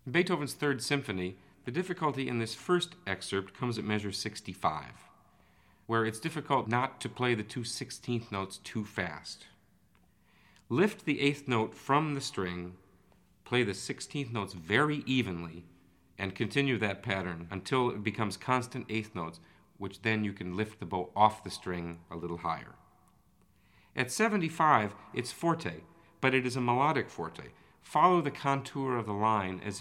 In Beethoven's Third Symphony, the difficulty in this first excerpt comes at measure 65, where it's difficult not to play the two 16th notes too fast. Lift the 8th note from the string, play the 16th notes very evenly, and continue that pattern until it becomes constant 8th notes, which then you can lift the bow off the string a little higher. At 75, it's forte, but it is a melodic forte. Follow the contour of the line as